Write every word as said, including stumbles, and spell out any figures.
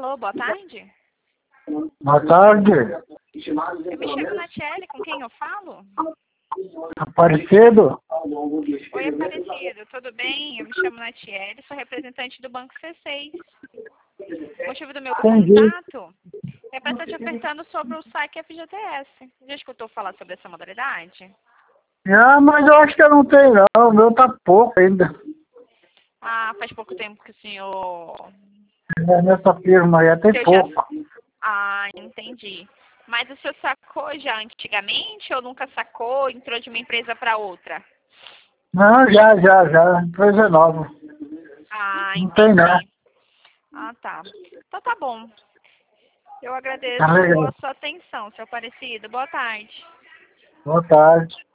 Alô, boa tarde. Boa tarde. Eu me chamo Natiele, com quem eu falo? Aparecido? Oi, Aparecido, tudo bem? Eu me chamo Natiele, sou representante do Banco C seis. O motivo do meu Entendi. contato é para estar te ofertando sobre o saque F G T S. Já escutou falar sobre essa modalidade? Ah, mas eu acho que eu não tenho não, o meu tá pouco ainda. Ah, faz pouco tempo que o senhor... É, nessa firma aí tem Eu já... pouco. Ah, entendi. Mas o senhor sacou já antigamente ou nunca sacou, entrou de uma empresa para outra? Não, já, já, já. Empresa nova. Ah, Não tem não. entendi. Ah, tá. Então tá bom. Eu Tá agradeço legal. a sua atenção, seu Aparecido. Boa tarde. Boa tarde.